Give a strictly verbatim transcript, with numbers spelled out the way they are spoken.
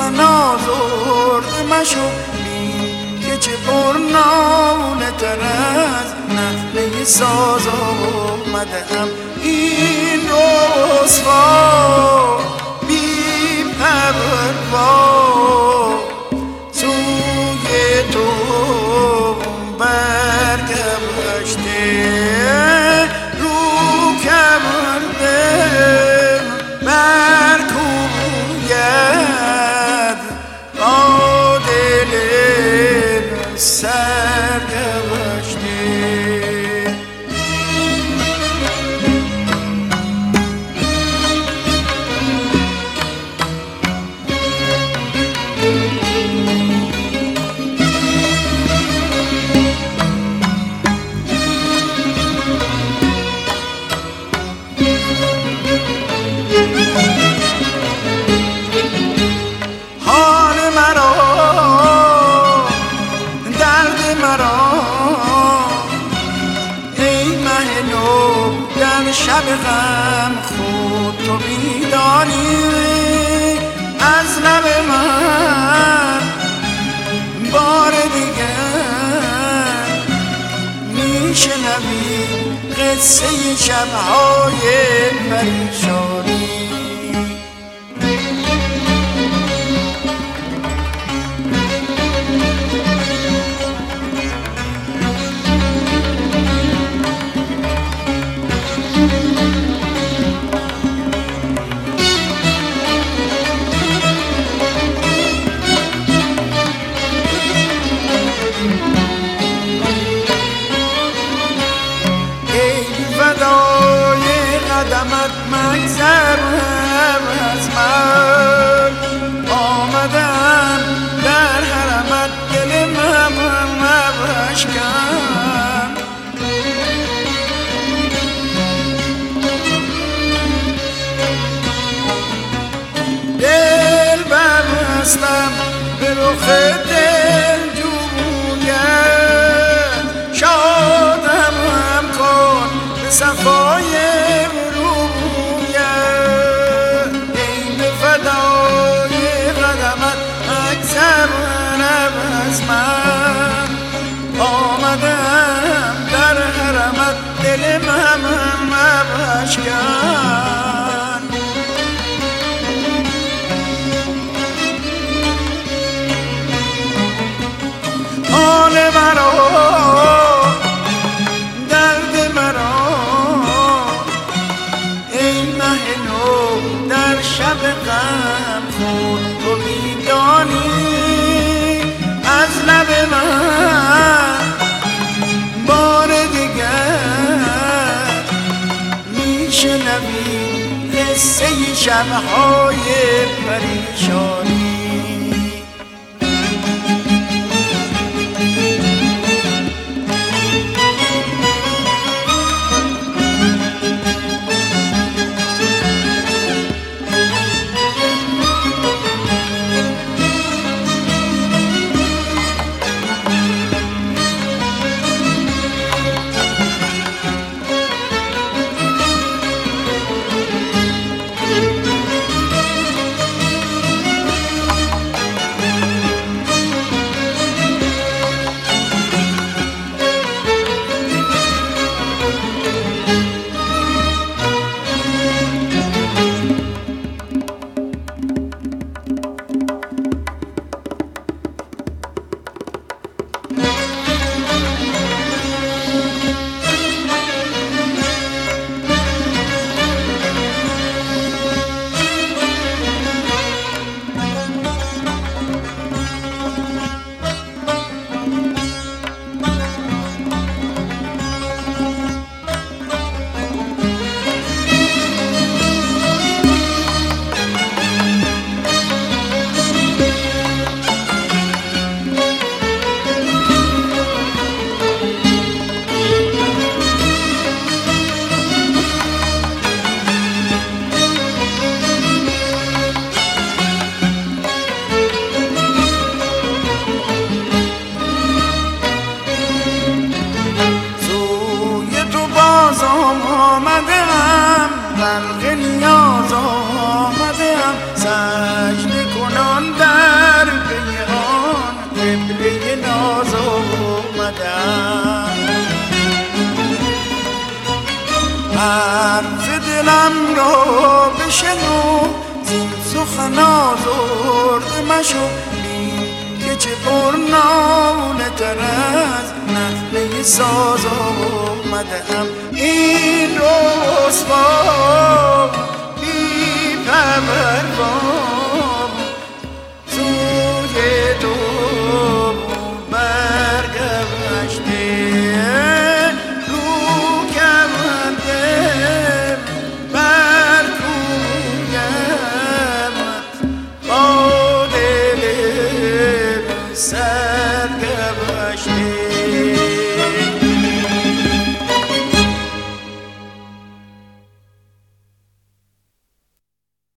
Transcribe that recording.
سخن آزرده مشو بین که چه پرناله تر از نغمه ساز آمده ام این رسوا بی پروا سوی تو برگشته رو کرده برکوید با دل سرگشته. شب غم خود تو میدانی از لب من بار دیگر میشنوی قصه شبهای پریشانی. قدمت مگذرم از من آمدم در حرمت دل من مبشکن دل ببستم به رخ دل جویت شادم هم کن به صفای از من آمدم در حرمت دل من مبشکن حال مرا درد مرا ای مه نو در شب غم خود تو میدانی از لب من بار دیگر میشنوی قصه شبهای پریشانی. ناز آمدم حرف دلم را بشنو زین سخن آزرده مشو بین که چه پرنامه تر از نغمه ساز آمدم این رسوا بی پروا